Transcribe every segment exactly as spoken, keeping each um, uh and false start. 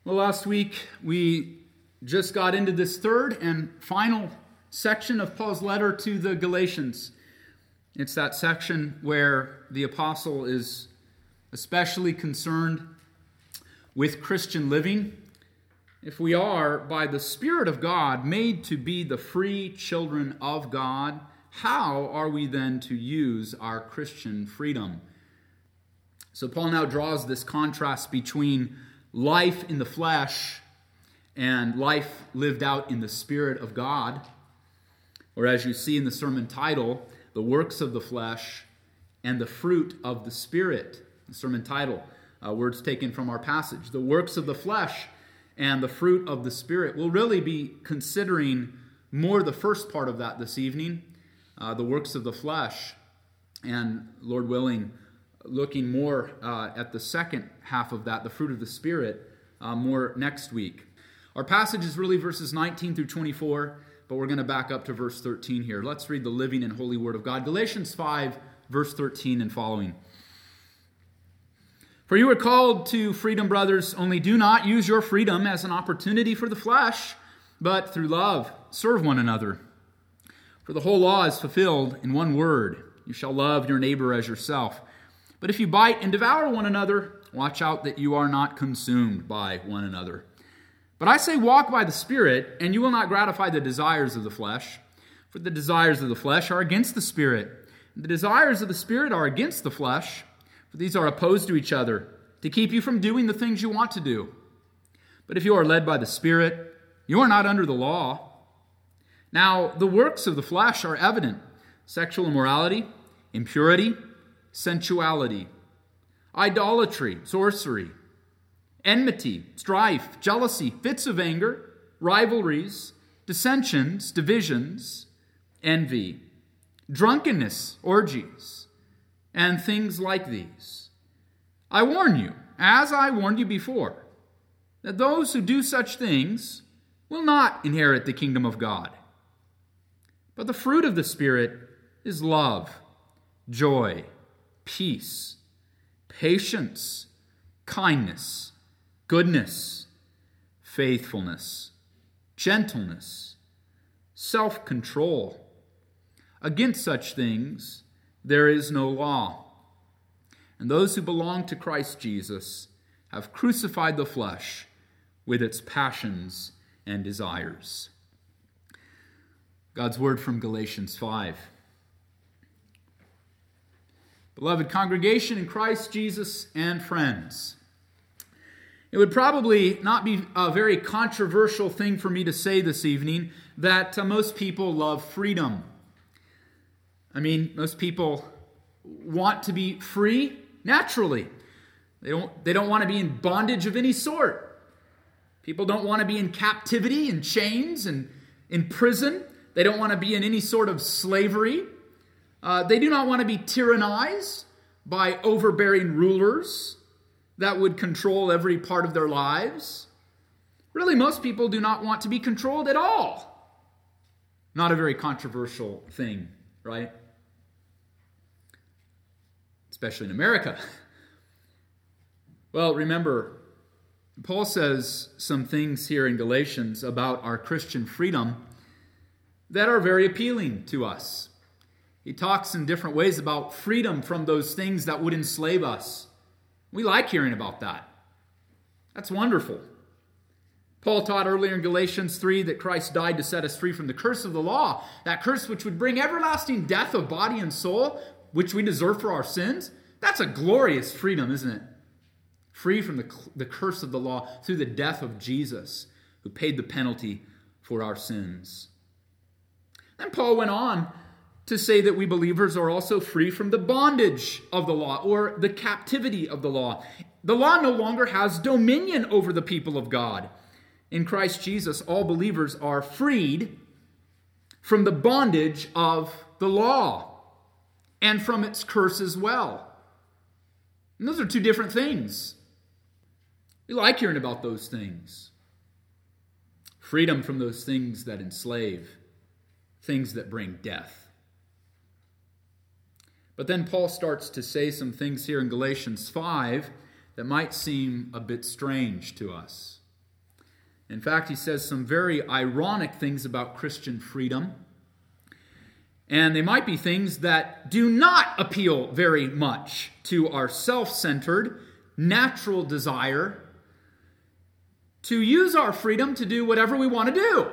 Well, last week we just got into this third and final section of Paul's letter to the Galatians. It's that section where the apostle is especially concerned with Christian living. If we are, by the Spirit of God, made to be the free children of God, how are we then to use our Christian freedom? So Paul now draws this contrast between life in the flesh and life lived out in the Spirit of God. Or as you see in the sermon title, the works of the flesh and the fruit of the Spirit. The sermon title, uh, words taken from our passage. The works of the flesh and the fruit of the Spirit. We'll really be considering more the first part of that this evening, uh, the works of the flesh, and Lord willing, looking more uh, at the second half of that, the fruit of the Spirit, uh, more next week. Our passage is really verses nineteen through twenty-four, but we're going to back up to verse thirteen here. Let's read the living and holy word of God. Galatians five, verse thirteen and following. For you are called to freedom, brothers, only do not use your freedom as an opportunity for the flesh, but through love serve one another. For the whole law is fulfilled in one word, you shall love your neighbor as yourself. But if you bite and devour one another, watch out that you are not consumed by one another. But I say walk by the Spirit, and you will not gratify the desires of the flesh. For the desires of the flesh are against the Spirit, and the desires of the Spirit are against the flesh. For these are opposed to each other, to keep you from doing the things you want to do. But if you are led by the Spirit, you are not under the law. Now, the works of the flesh are evident: sexual immorality, impurity, sensuality, idolatry, sorcery, enmity, strife, jealousy, fits of anger, rivalries, dissensions, divisions, envy, drunkenness, orgies, and things like these. I warn you, as I warned you before, that those who do such things will not inherit the kingdom of God. But the fruit of the Spirit is love, joy, peace, patience, kindness, goodness, faithfulness, gentleness, self-control. Against such things there is no law. And those who belong to Christ Jesus have crucified the flesh with its passions and desires. God's word from Galatians five. Beloved congregation in Christ Jesus and friends, it would probably not be a very controversial thing for me to say this evening that uh, most people love freedom. I mean, most people want to be free naturally. They don't, they don't want to be in bondage of any sort. People don't want to be in captivity, in chains, and in prison. They don't want to be in any sort of slavery. Uh, they do not want to be tyrannized by overbearing rulers that would control every part of their lives. Really, most people do not want to be controlled at all. Not a very controversial thing, right? Especially in America. Well, remember, Paul says some things here in Galatians about our Christian freedom that are very appealing to us. He talks in different ways about freedom from those things that would enslave us. We like hearing about that. That's wonderful. Paul taught earlier in Galatians three that Christ died to set us free from the curse of the law, that curse which would bring everlasting death of body and soul, which we deserve for our sins. That's a glorious freedom, isn't it? Free from the, the curse of the law through the death of Jesus, who paid the penalty for our sins. Then Paul went on to say that we believers are also free from the bondage of the law or the captivity of the law. The law no longer has dominion over the people of God. In Christ Jesus, all believers are freed from the bondage of the law and from its curse as well. And those are two different things. We like hearing about those things. Freedom from those things that enslave, things that bring death. But then Paul starts to say some things here in Galatians five that might seem a bit strange to us. In fact, he says some very ironic things about Christian freedom. And they might be things that do not appeal very much to our self-centered, natural desire to use our freedom to do whatever we want to do.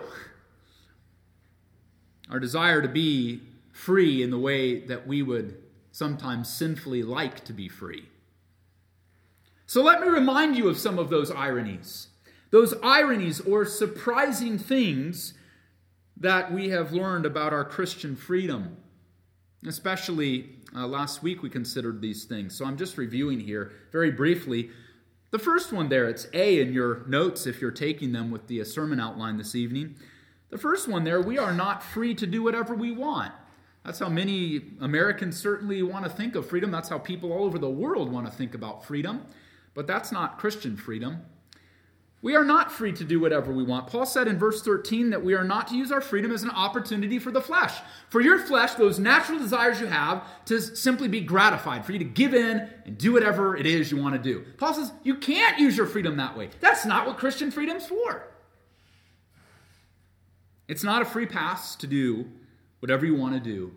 Our desire to be free in the way that we would sometimes sinfully like to be free. So let me remind you of some of those ironies. Those ironies or surprising things that we have learned about our Christian freedom. Especially uh, last week we considered these things. So I'm just reviewing here very briefly. The first one there, it's A in your notes if you're taking them with the sermon outline this evening. The first one there, we are not free to do whatever we want. That's how many Americans certainly want to think of freedom. That's how people all over the world want to think about freedom. But that's not Christian freedom. We are not free to do whatever we want. Paul said in verse thirteen that we are not to use our freedom as an opportunity for the flesh. For your flesh, those natural desires you have, to simply be gratified, for you to give in and do whatever it is you want to do. Paul says you can't use your freedom that way. That's not what Christian freedom's for. It's not a free pass to do whatever you want to do.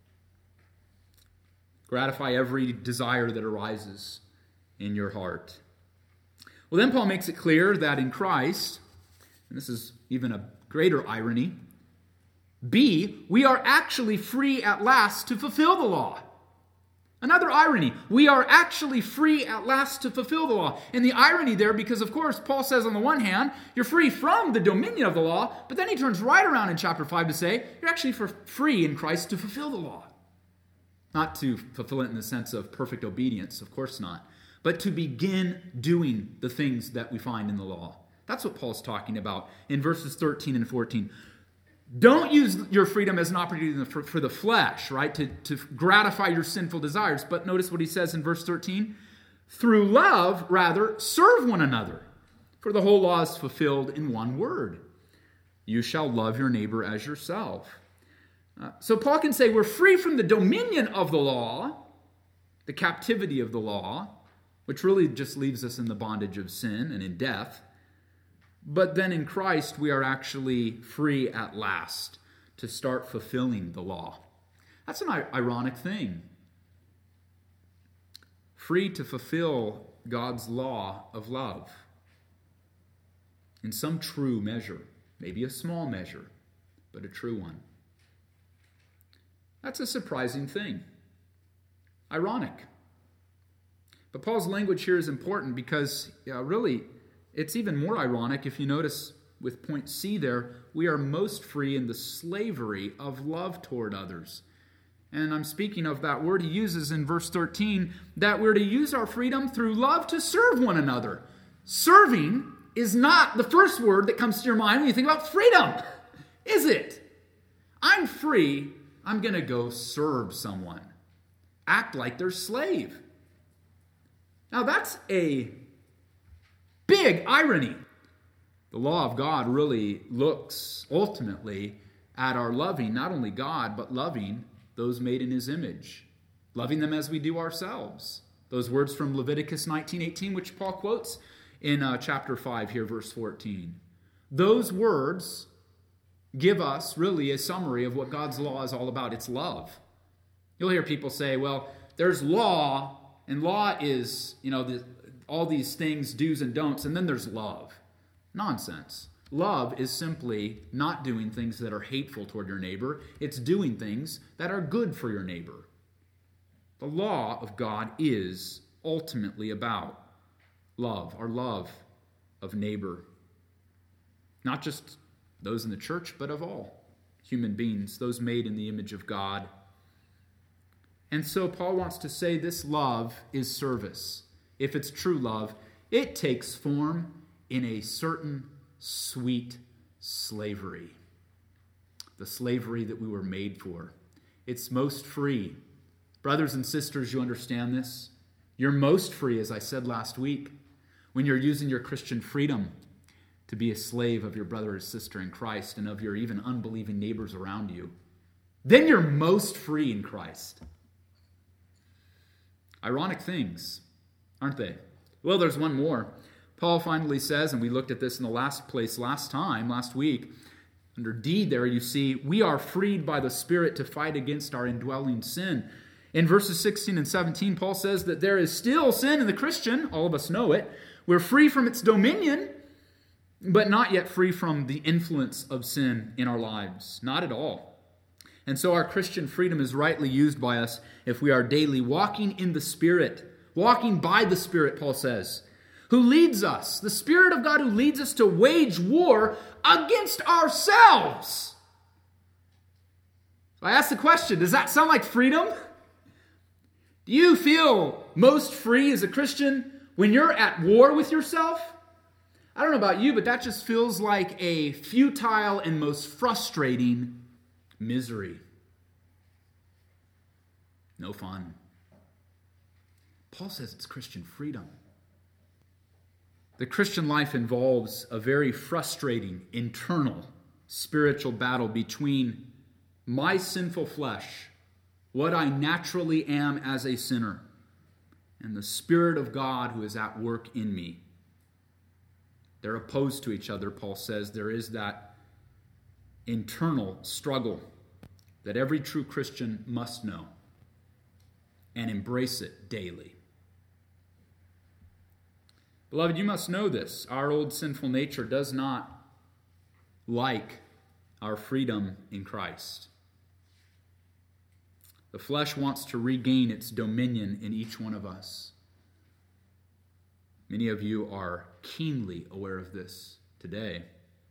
Gratify every desire that arises in your heart. Well, then Paul makes it clear that in Christ, and this is even a greater irony, B, we are actually free at last to fulfill the law. Another irony. We are actually free at last to fulfill the law. And the irony there, because of course, Paul says on the one hand, you're free from the dominion of the law, but then he turns right around in chapter five to say, you're actually for free in Christ to fulfill the law. Not to fulfill it in the sense of perfect obedience, of course not. But to begin doing the things that we find in the law. That's what Paul's talking about in verses thirteen and fourteen. Don't use your freedom as an opportunity for, for the flesh, right? To, to gratify your sinful desires. But notice what he says in verse thirteen. Through love, rather, serve one another. For the whole law is fulfilled in one word. You shall love your neighbor as yourself. Uh, so Paul can say we're free from the dominion of the law, the captivity of the law, which really just leaves us in the bondage of sin and in death. But then in Christ, we are actually free at last to start fulfilling the law. That's an ironic thing. Free to fulfill God's law of love in some true measure, maybe a small measure, but a true one. That's a surprising thing. Ironic. But Paul's language here is important because, yeah, really, it's even more ironic if you notice with point C there, we are most free in the slavery of love toward others. And I'm speaking of that word he uses in verse thirteen, that we're to use our freedom through love to serve one another. Serving is not the first word that comes to your mind when you think about freedom, is it? I'm free, I'm going to go serve someone. Act like their slave. Now that's a big irony. The law of God really looks ultimately at our loving not only God, but loving those made in his image. Loving them as we do ourselves. Those words from Leviticus nineteen eighteen, which Paul quotes in uh, chapter five here, verse fourteen. Those words give us really a summary of what God's law is all about. It's love. You'll hear people say, well, there's law, and law is, you know, the, all these things, do's and don'ts, and then there's love. Nonsense. Love is simply not doing things that are hateful toward your neighbor. It's doing things that are good for your neighbor. The law of God is ultimately about love, our love of neighbor. Not just those in the church, but of all human beings, those made in the image of God. And so Paul wants to say this love is service. If it's true love, it takes form in a certain sweet slavery. The slavery that we were made for. It's most free. Brothers and sisters, you understand this? You're most free, as I said last week, when you're using your Christian freedom to be a slave of your brother or sister in Christ and of your even unbelieving neighbors around you. Then you're most free in Christ. Ironic things, aren't they? Well, there's one more. Paul finally says, and we looked at this in the last place last time, last week, under D there you see, we are freed by the Spirit to fight against our indwelling sin. In verses sixteen and seventeen, Paul says that there is still sin in the Christian. All of us know it. We're free from its dominion, but not yet free from the influence of sin in our lives. Not at all. And so our Christian freedom is rightly used by us if we are daily walking in the Spirit, walking by the Spirit, Paul says, who leads us, the Spirit of God who leads us to wage war against ourselves. I ask the question, does that sound like freedom? Do you feel most free as a Christian when you're at war with yourself? I don't know about you, but that just feels like a futile and most frustrating misery. No fun. Paul says it's Christian freedom. The Christian life involves a very frustrating, internal, spiritual battle between my sinful flesh, what I naturally am as a sinner, and the Spirit of God who is at work in me. They're opposed to each other, Paul says. There is that internal struggle that every true Christian must know and embrace it daily. Beloved, you must know this. Our old sinful nature does not like our freedom in Christ. The flesh wants to regain its dominion in each one of us. Many of you are keenly aware of this today.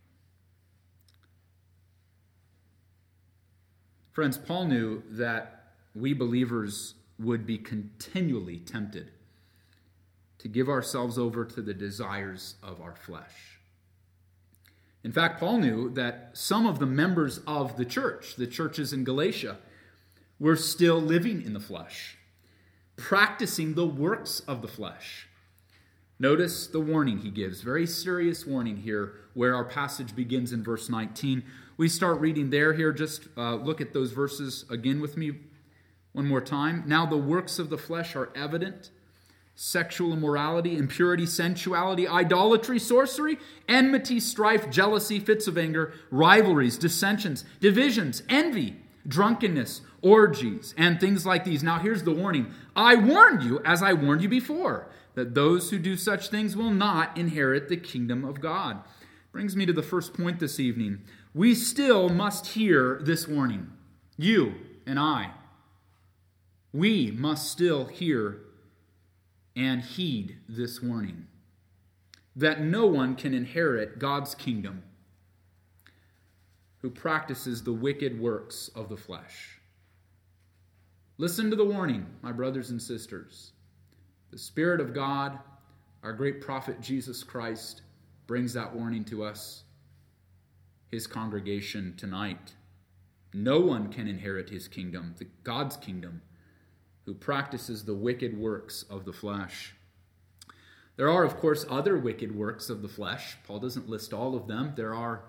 Friends, Paul knew that we believers would be continually tempted to give ourselves over to the desires of our flesh. In fact, Paul knew that some of the members of the church, the churches in Galatia, were still living in the flesh, practicing the works of the flesh. Notice the warning he gives, very serious warning here, where our passage begins in verse nineteen. We start reading there here. Just uh, look at those verses again with me one more time. Now the works of the flesh are evident: sexual immorality, impurity, sensuality, idolatry, sorcery, enmity, strife, jealousy, fits of anger, rivalries, dissensions, divisions, envy, drunkenness, orgies, and things like these. Now here's the warning. I warned you, as I warned you before, that those who do such things will not inherit the kingdom of God. Brings me to the first point this evening. We still must hear this warning. You and I. We must still hear and heed this warning, that no one can inherit God's kingdom who practices the wicked works of the flesh. Listen to the warning, my brothers and sisters. The Spirit of God, our great prophet Jesus Christ, brings that warning to us, his congregation tonight. No one can inherit his kingdom, the God's kingdom, who practices the wicked works of the flesh. There are, of course, other wicked works of the flesh. Paul doesn't list all of them. There are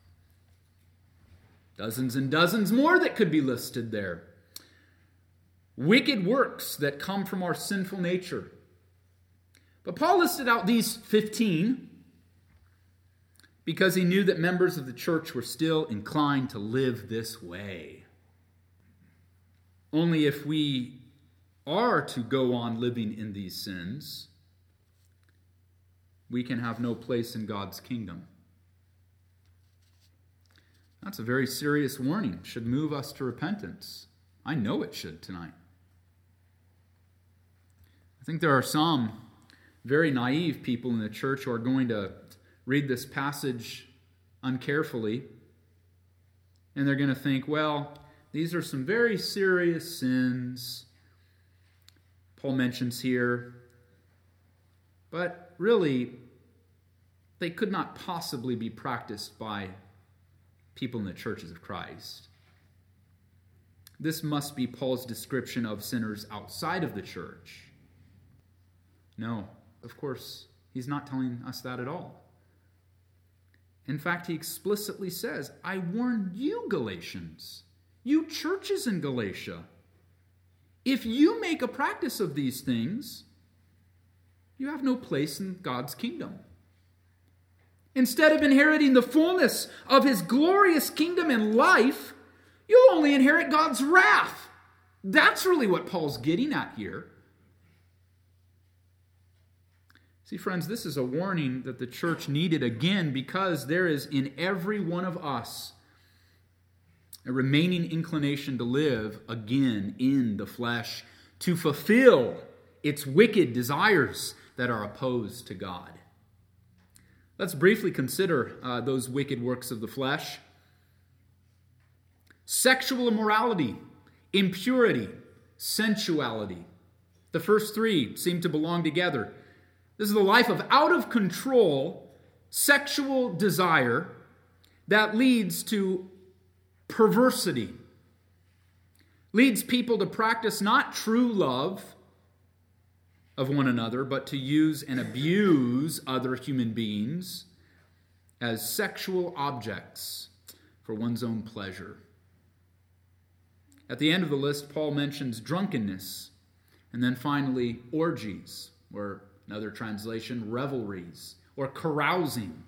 dozens and dozens more that could be listed there. Wicked works that come from our sinful nature. But Paul listed out these fifteen because he knew that members of the church were still inclined to live this way. Only if we are to go on living in these sins, we can have no place in God's kingdom. That's a very serious warning. It should move us to repentance. I know it should tonight. I think there are some very naive people in the church who are going to read this passage uncarefully, and they're going to think, well, these are some very serious sins Paul mentions here, but really, they could not possibly be practiced by people in the churches of Christ. This must be Paul's description of sinners outside of the church. No, of course, he's not telling us that at all. In fact, he explicitly says, I warn you, Galatians, you churches in Galatia, if you make a practice of these things, you have no place in God's kingdom. Instead of inheriting the fullness of his glorious kingdom and life, you'll only inherit God's wrath. That's really what Paul's getting at here. See, friends, this is a warning that the church needed again because there is in every one of us a remaining inclination to live again in the flesh, to fulfill its wicked desires that are opposed to God. Let's briefly consider uh, those wicked works of the flesh. Sexual immorality, impurity, sensuality. The first three seem to belong together. This is the life of out-of-control sexual desire that leads to perversity, leads people to practice not true love of one another, but to use and abuse other human beings as sexual objects for one's own pleasure. At the end of the list, Paul mentions drunkenness, and then finally orgies, or another translation, revelries, or carousing.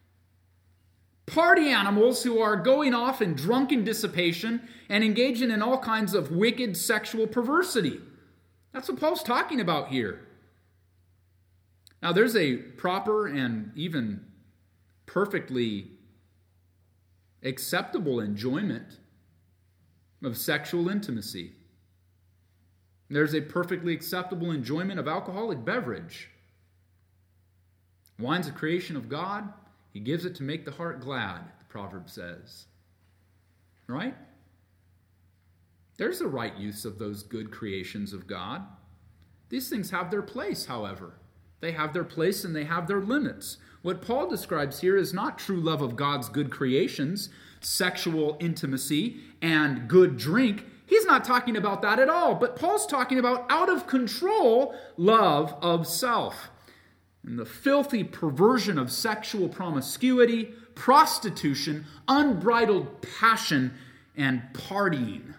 Party animals who are going off in drunken dissipation and engaging in all kinds of wicked sexual perversity. That's what Paul's talking about here. Now, there's a proper and even perfectly acceptable enjoyment of sexual intimacy. There's a perfectly acceptable enjoyment of alcoholic beverage. Wine's a creation of God. He gives it to make the heart glad, the proverb says. Right? There's a right use of those good creations of God. These things have their place, however. They have their place and they have their limits. What Paul describes here is not true love of God's good creations, sexual intimacy, and good drink. He's not talking about that at all, but Paul's talking about out-of-control love of self. And the filthy perversion of sexual promiscuity, prostitution, unbridled passion, and partying.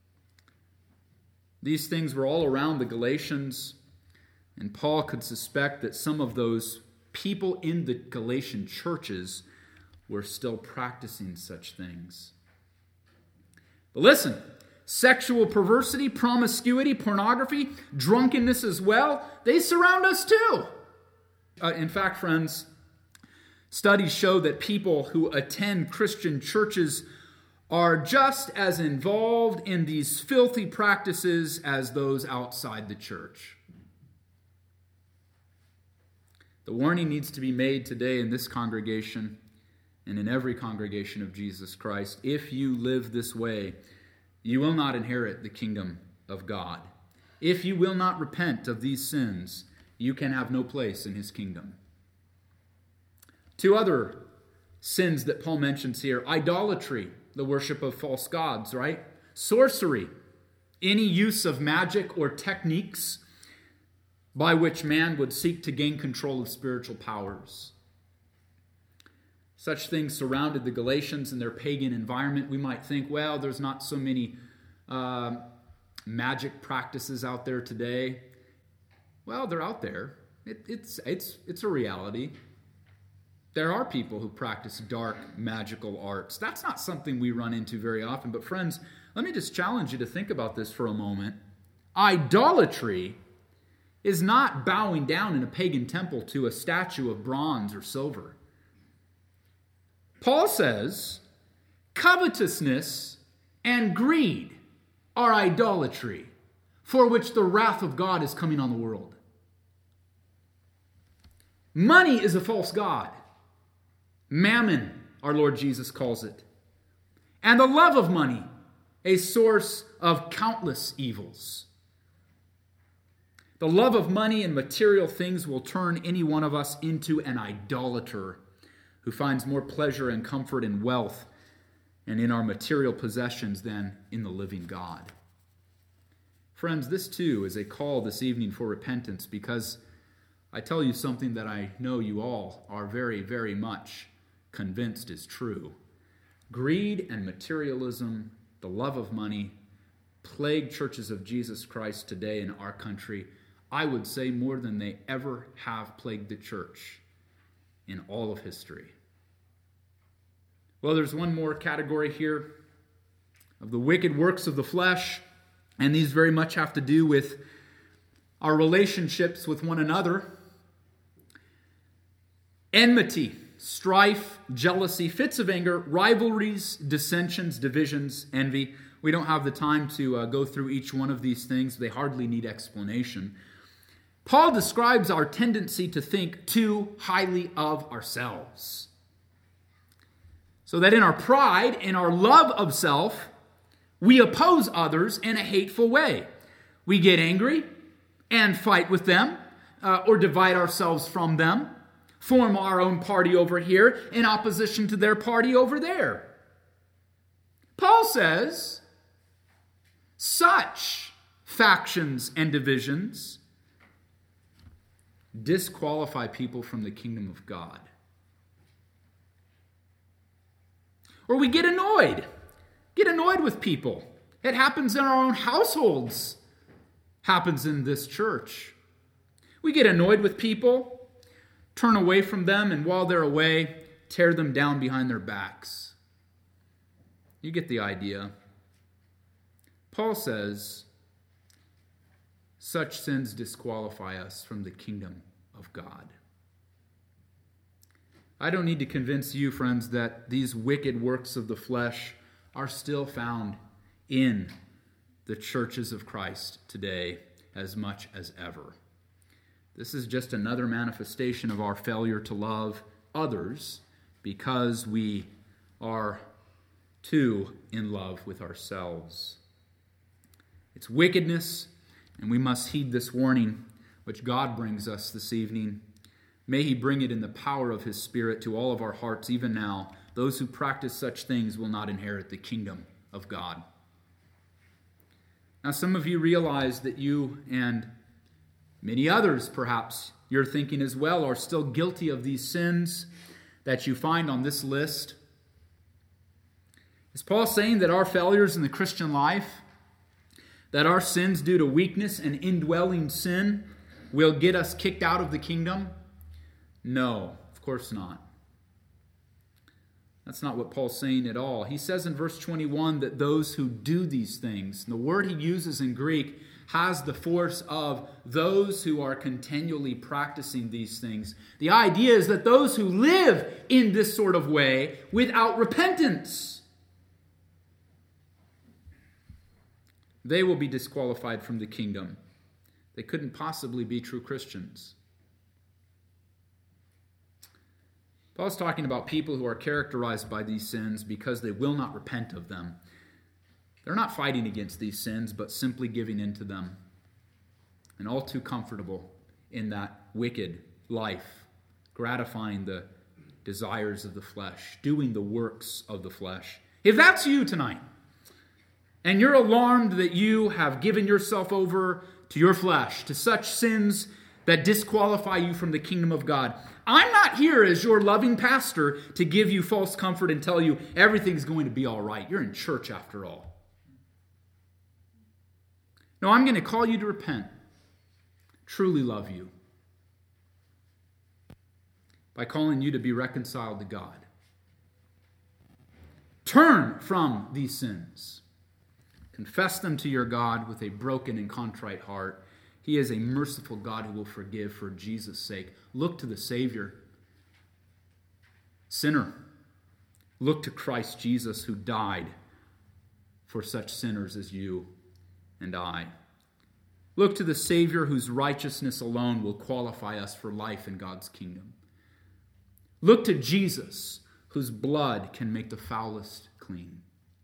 These things were all around the Galatians, and Paul could suspect that some of those people in the Galatian churches were still practicing such things. But listen, sexual perversity, promiscuity, pornography, drunkenness as well, they surround us too. Uh, in fact, friends, studies show that people who attend Christian churches are just as involved in these filthy practices as those outside the church. The warning needs to be made today in this congregation and in every congregation of Jesus Christ. If you live this way, you will not inherit the kingdom of God. If you will not repent of these sins, you can have no place in his kingdom. Two other sins that Paul mentions here: idolatry, the worship of false gods, right? Sorcery, any use of magic or techniques by which man would seek to gain control of spiritual powers. Such things surrounded the Galatians in their pagan environment. We might think, well, there's not so many uh, magic practices out there today. Well, they're out there. It, it's, it's, it's a reality. There are people who practice dark magical arts. That's not something we run into very often. But friends, let me just challenge you to think about this for a moment. Idolatry is not bowing down in a pagan temple to a statue of bronze or silver. Paul says, covetousness and greed are idolatry, for which the wrath of God is coming on the world. Money is a false god. Mammon, our Lord Jesus calls it. And the love of money, a source of countless evils. The love of money and material things will turn any one of us into an idolater who finds more pleasure and comfort in wealth and in our material possessions than in the living God. Friends, this too is a call this evening for repentance, because I tell you something that I know you all are very, very much convinced is true. Greed and materialism, the love of money, plague churches of Jesus Christ today in our country, I would say more than they ever have plagued the church in all of history. Well, there's one more category here of the wicked works of the flesh, and these very much have to do with our relationships with one another. Enmity, strife, jealousy, fits of anger, rivalries, dissensions, divisions, envy. We don't have the time to uh, go through each one of these things. They hardly need explanation. Paul describes our tendency to think too highly of ourselves, so that in our pride, in our love of self, we oppose others in a hateful way. We get angry and fight with them, uh, or divide ourselves from them, form our own party over here in opposition to their party over there. Paul says, such factions and divisions disqualify people from the kingdom of God. Or we get annoyed. Get annoyed with people. It happens in our own households. Happens in this church. We get annoyed with people, turn away from them, and while they're away, tear them down behind their backs. You get the idea. Paul says, such sins disqualify us from the kingdom of God. I don't need to convince you, friends, that these wicked works of the flesh are still found in the churches of Christ today as much as ever. This is just another manifestation of our failure to love others because we are too in love with ourselves. It's wickedness, and we must heed this warning which God brings us this evening. May He bring it in the power of His Spirit to all of our hearts, even now. Those who practice such things will not inherit the kingdom of God. Now, some of you realize that you and many others, perhaps you're thinking as well, are still guilty of these sins that you find on this list. Is Paul saying that our failures in the Christian life, that our sins due to weakness and indwelling sin, will get us kicked out of the kingdom? No, of course not. That's not what Paul's saying at all. He says in verse twenty-one that those who do these things, and the word he uses in Greek has the force of those who are continually practicing these things. The idea is that those who live in this sort of way without repentance, they will be disqualified from the kingdom. They couldn't possibly be true Christians. Paul's talking about people who are characterized by these sins because they will not repent of them. They're not fighting against these sins, but simply giving in to them. And all too comfortable in that wicked life, gratifying the desires of the flesh, doing the works of the flesh. If that's you tonight, and you're alarmed that you have given yourself over to your flesh, to such sins that disqualify you from the kingdom of God, I'm not here as your loving pastor to give you false comfort and tell you everything's going to be all right. You're in church after all. No, I'm going to call you to repent, truly love you, by calling you to be reconciled to God. Turn from these sins. Confess them to your God with a broken and contrite heart. He is a merciful God who will forgive for Jesus' sake. Look to the Savior. Sinner, look to Christ Jesus who died for such sinners as you and I. Look to the Savior whose righteousness alone will qualify us for life in God's kingdom. Look to Jesus whose blood can make the foulest clean.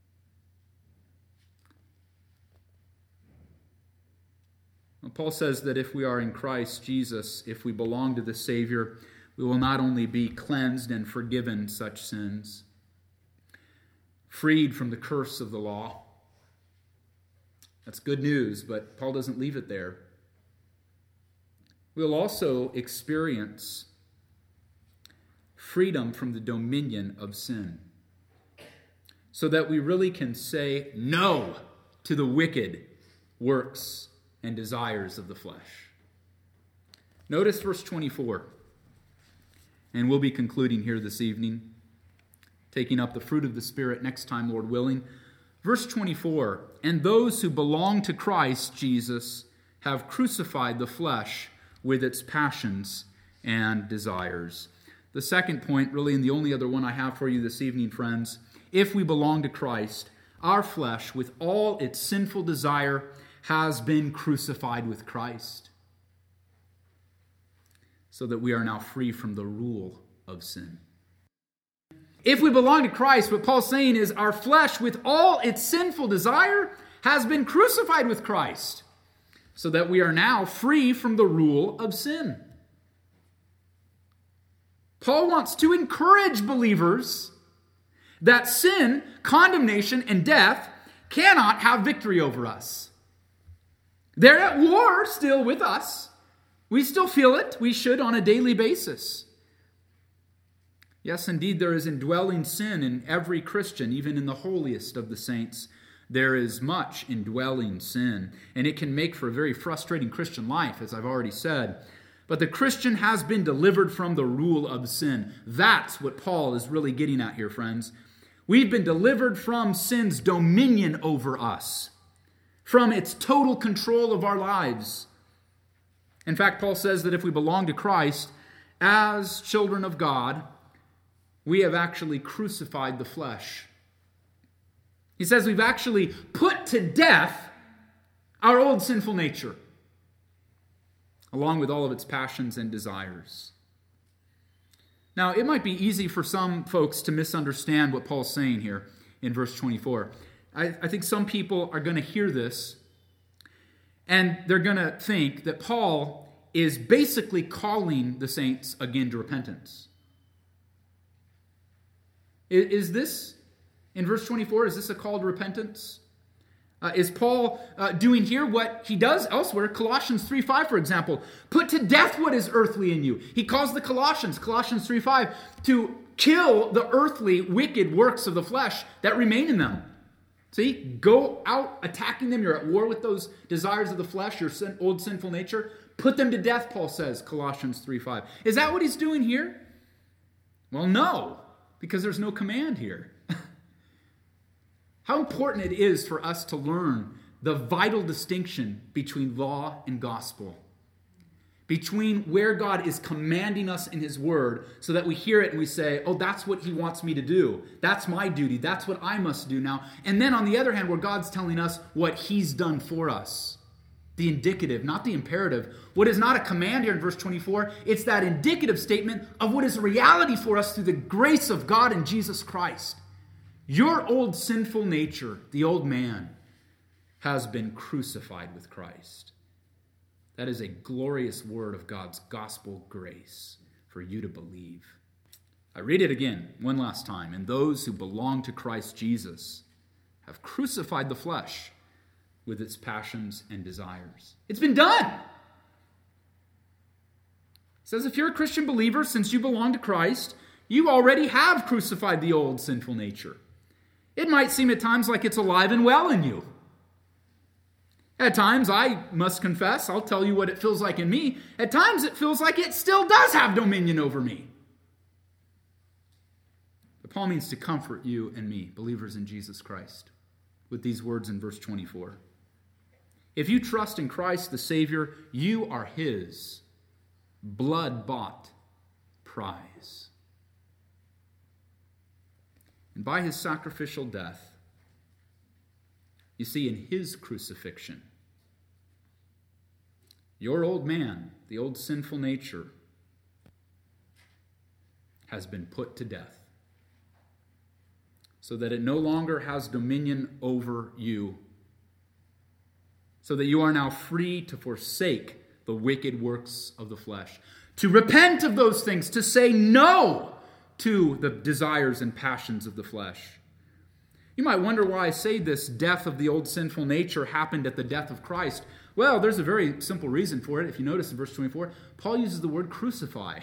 Paul says that if we are in Christ Jesus, if we belong to the Savior, we will not only be cleansed and forgiven such sins, freed from the curse of the law. That's good news, but Paul doesn't leave it there. We'll also experience freedom from the dominion of sin, so that we really can say no to the wicked works and desires of the flesh. Notice verse twenty-four. And we'll be concluding here this evening, taking up the fruit of the Spirit next time, Lord willing. Verse twenty-four, and those who belong to Christ Jesus have crucified the flesh with its passions and desires. The second point, really, and the only other one I have for you this evening, friends, if we belong to Christ, our flesh, with all its sinful desire, has been crucified with Christ, so that we are now free from the rule of sin. If we belong to Christ, what Paul's saying is our flesh, with all its sinful desire, has been crucified with Christ, so that we are now free from the rule of sin. Paul wants to encourage believers that sin, condemnation, and death cannot have victory over us. They're at war still with us. We still feel it. We should on a daily basis. Yes, indeed, there is indwelling sin in every Christian, even in the holiest of the saints. There is much indwelling sin, and it can make for a very frustrating Christian life, as I've already said. But the Christian has been delivered from the rule of sin. That's what Paul is really getting at here, friends. We've been delivered from sin's dominion over us, from its total control of our lives. In fact, Paul says that if we belong to Christ, as children of God, we have actually crucified the flesh. He says we've actually put to death our old sinful nature, along with all of its passions and desires. Now, it might be easy for some folks to misunderstand what Paul's saying here in verse twenty-four. I, I think some people are going to hear this, and they're going to think that Paul is basically calling the saints again to repentance. Is, is this, in verse twenty-four, is this a call to repentance? Uh, is Paul uh, doing here what he does elsewhere? Colossians three five, for example. Put to death what is earthly in you. He calls the Colossians, Colossians three five, to kill the earthly, wicked works of the flesh that remain in them. See, go out attacking them. You're at war with those desires of the flesh, your sin, old sinful nature. Put them to death, Paul says, Colossians three five. Is that what he's doing here? Well, no, because there's no command here. How important it is for us to learn the vital distinction between law and gospel, between where God is commanding us in his word so that we hear it and we say, oh, that's what he wants me to do. That's my duty. That's what I must do now. And then on the other hand, where God's telling us what he's done for us. The indicative, not the imperative. What is not a command here in verse twenty-four, it's that indicative statement of what is a reality for us through the grace of God in Jesus Christ. Your old sinful nature, the old man, has been crucified with Christ. That is a glorious word of God's gospel grace for you to believe. I read it again, one last time. And those who belong to Christ Jesus have crucified the flesh with its passions and desires. It's been done. It says if you're a Christian believer, since you belong to Christ, you already have crucified the old sinful nature. It might seem at times like it's alive and well in you. At times, I must confess, I'll tell you what it feels like in me. At times, it feels like it still does have dominion over me. But Paul means to comfort you and me, believers in Jesus Christ, with these words in verse twenty-four. If you trust in Christ the Savior, you are his blood-bought prize. And by his sacrificial death, you see, in his crucifixion, your old man, the old sinful nature, has been put to death, so that it no longer has dominion over you, so that you are now free to forsake the wicked works of the flesh, to repent of those things, to say no to the desires and passions of the flesh. You might wonder why I say this death of the old sinful nature happened at the death of Christ. Well, there's a very simple reason for it. If you notice in verse twenty-four, Paul uses the word crucify.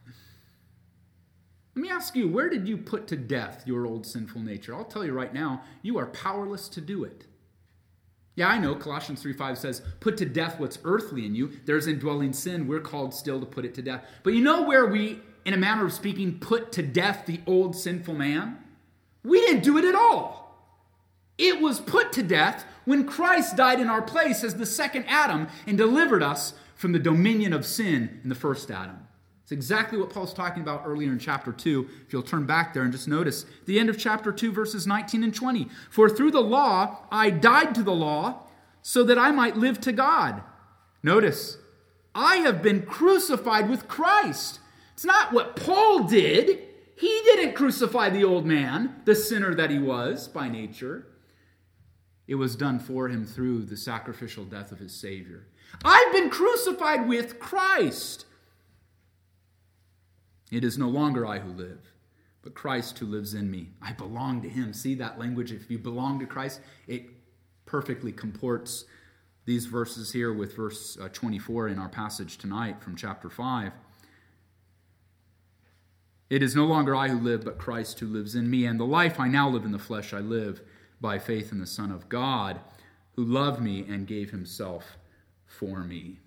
Let me ask you, where did you put to death your old sinful nature? I'll tell you right now, you are powerless to do it. Yeah, I know Colossians three five says, put to death what's earthly in you. There's indwelling sin. We're called still to put it to death. But you know where we in a manner of speaking, put to death the old sinful man? We didn't do it at all. It was put to death when Christ died in our place as the second Adam and delivered us from the dominion of sin in the first Adam. It's exactly what Paul's talking about earlier in chapter two. If you'll turn back there and just notice the end of chapter two, verses nineteen and twenty. For through the law I died to the law so that I might live to God. Notice, I have been crucified with Christ. It's not what Paul did. He didn't crucify the old man, the sinner that he was by nature. It was done for him through the sacrificial death of his Savior. I've been crucified with Christ. It is no longer I who live, but Christ who lives in me. I belong to him. See that language? If you belong to Christ, it perfectly comports these verses here with verse uh, twenty-four in our passage tonight from chapter five. It is no longer I who live, but Christ who lives in me. And the life I now live in the flesh, I live by faith in the Son of God, who loved me and gave himself for me.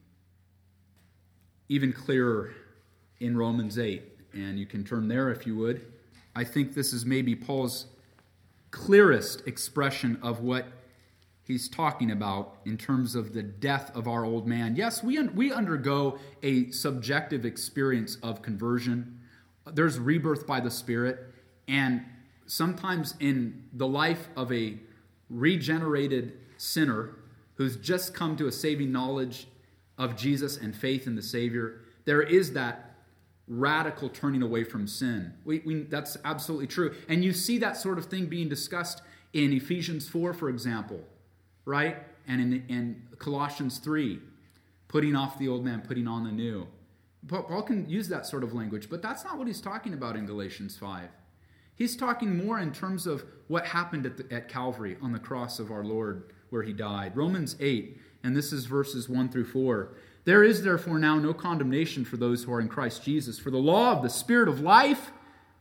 Even clearer in Romans eight, and you can turn there if you would. I think this is maybe Paul's clearest expression of what he's talking about in terms of the death of our old man. Yes, we, un- we undergo a subjective experience of conversion. There's rebirth by the Spirit, and sometimes in the life of a regenerated sinner who's just come to a saving knowledge of Jesus and faith in the Savior, there is that radical turning away from sin. We, we, that's absolutely true. And you see that sort of thing being discussed in Ephesians four, for example, right? And in, in Colossians three, putting off the old man, putting on the new. Paul can use that sort of language, but that's not what he's talking about in Galatians five. He's talking more in terms of what happened at, the, at Calvary on the cross of our Lord where he died. Romans eight, and this is verses one through four. There is therefore now no condemnation for those who are in Christ Jesus. For the law of the Spirit of life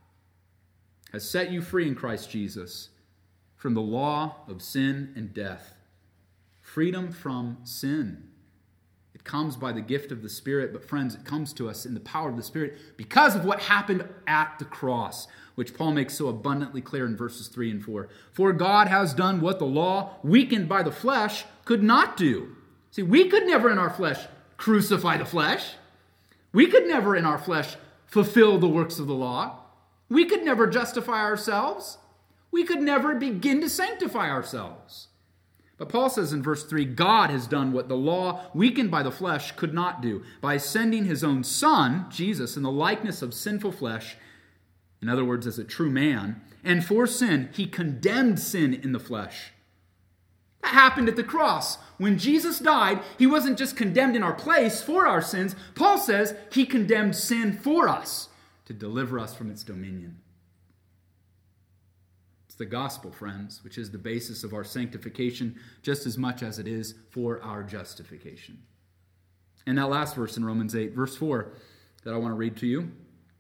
has set you free in Christ Jesus from the law of sin and death. Freedom from sin. It comes by the gift of the Spirit, but friends, it comes to us in the power of the Spirit because of what happened at the cross, which Paul makes so abundantly clear in verses three and four. For God has done what the law, weakened by the flesh, could not do. See, we could never in our flesh crucify the flesh. We could never in our flesh fulfill the works of the law. We could never justify ourselves. We could never begin to sanctify ourselves. But Paul says in verse three, God has done what the law, weakened by the flesh, could not do by sending his own Son, Jesus, in the likeness of sinful flesh, in other words, as a true man, and for sin, he condemned sin in the flesh. That happened at the cross. When Jesus died, he wasn't just condemned in our place for our sins. Paul says he condemned sin for us to deliver us from its dominion. It's the gospel, friends, which is the basis of our sanctification just as much as it is for our justification. And that last verse in Romans eight, verse four, that I want to read to you.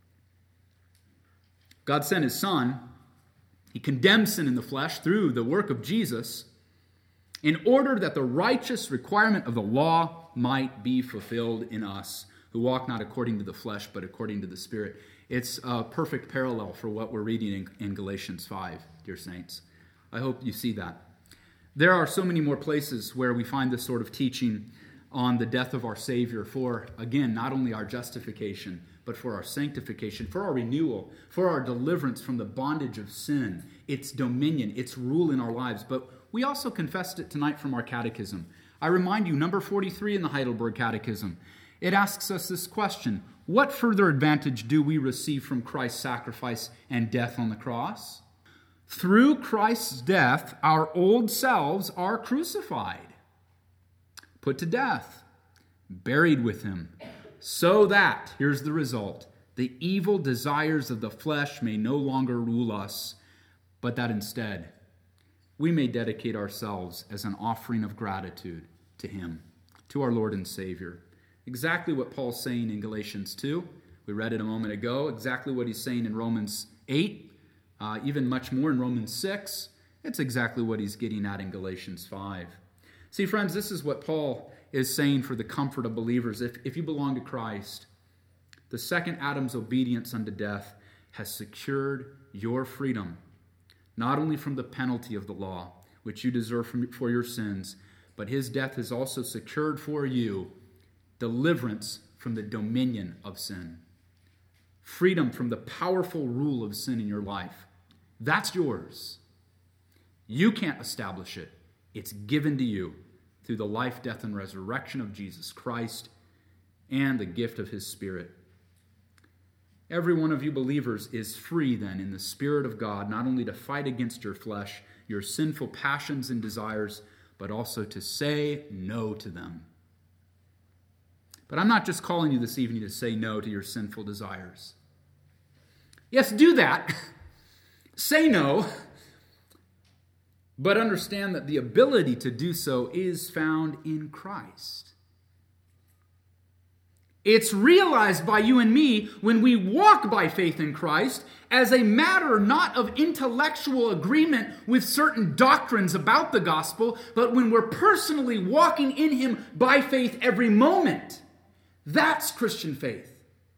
God sent his Son. He condemned sin in the flesh through the work of Jesus, in order that the righteous requirement of the law might be fulfilled in us, who walk not according to the flesh, but according to the Spirit. It's a perfect parallel for what we're reading in, in Galatians five, dear saints. I hope you see that. There are so many more places where we find this sort of teaching on the death of our Savior for, again, not only our justification, but for our sanctification, for our renewal, for our deliverance from the bondage of sin, its dominion, its rule in our lives. But we also confessed it tonight from our catechism. I remind you, number forty-three in the Heidelberg Catechism, it asks us this question: what further advantage do we receive from Christ's sacrifice and death on the cross? Through Christ's death, our old selves are crucified, put to death, buried with him, so that, here's the result, the evil desires of the flesh may no longer rule us, but that instead we may dedicate ourselves as an offering of gratitude to him, to our Lord and Savior. Exactly what Paul's saying in Galatians two. We read it a moment ago. Exactly what he's saying in Romans eight. Uh, even much more in Romans six. It's exactly what he's getting at in Galatians five. See, friends, this is what Paul is saying for the comfort of believers. If, if you belong to Christ, The second Adam's obedience unto death has secured your freedom, not only from the penalty of the law, which you deserve from, for your sins, but his death has also secured for you deliverance from the dominion of sin. Freedom from the powerful rule of sin in your life. That's yours. You can't establish it. It's given to you through the life, death, and resurrection of Jesus Christ and the gift of his Spirit. Every one of you believers is free then in the Spirit of God, not only to fight against your flesh, your sinful passions and desires, but also to say no to them. But I'm not just calling you this evening to say no to your sinful desires. Yes, do that. Say no. But understand that the ability to do so is found in Christ. It's realized by you and me when we walk by faith in Christ as a matter not of intellectual agreement with certain doctrines about the gospel, but when we're personally walking in him by faith every moment. That's Christian faith.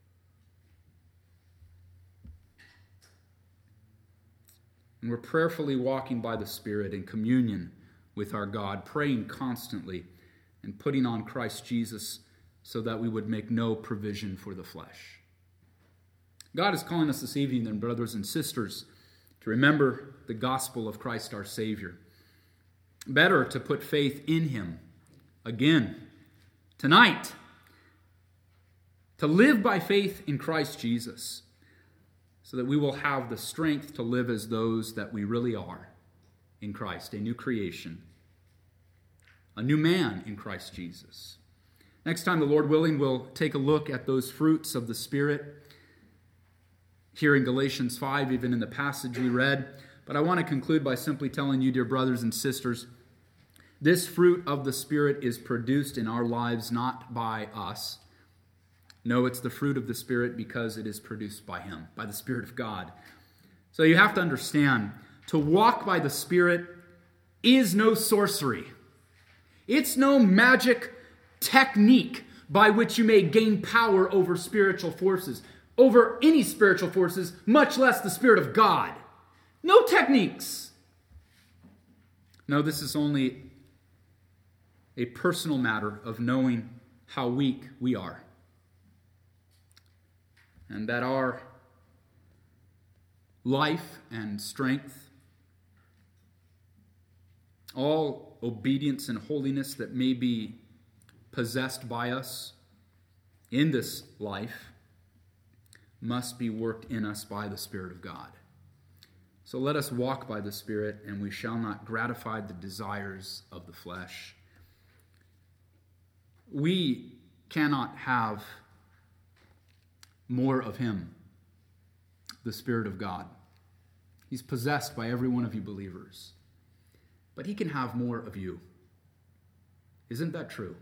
And we're prayerfully walking by the Spirit in communion with our God, praying constantly and putting on Christ Jesus so that we would make no provision for the flesh. God is calling us this evening, then, brothers and sisters, to remember the gospel of Christ our Savior. Better to put faith in him again tonight. To live by faith in Christ Jesus, so that we will have the strength to live as those that we really are in Christ, a new creation, a new man in Christ Jesus. Next time, the Lord willing, we'll take a look at those fruits of the Spirit here in Galatians five, even in the passage we read. But I want to conclude by simply telling you, dear brothers and sisters, this fruit of the Spirit is produced in our lives not by us. No, it's the fruit of the Spirit because it is produced by him, by the Spirit of God. So you have to understand, to walk by the Spirit is no sorcery. It's no magic technique by which you may gain power over spiritual forces, over any spiritual forces, much less the Spirit of God. No techniques. No, this is only a personal matter of knowing how weak we are. And that our life and strength, all obedience and holiness that may be possessed by us in this life, must be worked in us by the Spirit of God. So let us walk by the Spirit, and we shall not gratify the desires of the flesh. We cannot have more of him, the Spirit of God. He's possessed by every one of you believers. But he can have more of you. Isn't that true?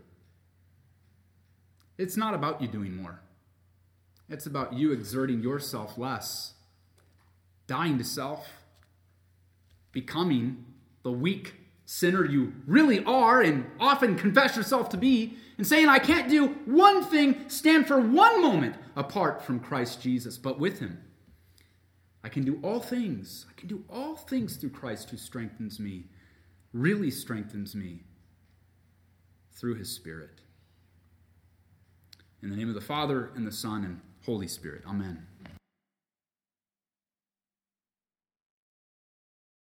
It's not about you doing more. It's about you exerting yourself less, dying to self, becoming the weak sinner you really are and often confess yourself to be, and saying, I can't do one thing, stand for one moment apart from Christ Jesus, but with him. I can do all things. I can do all things through Christ who strengthens me, really strengthens me through his Spirit. In the name of the Father, and the Son, and Holy Spirit. Amen.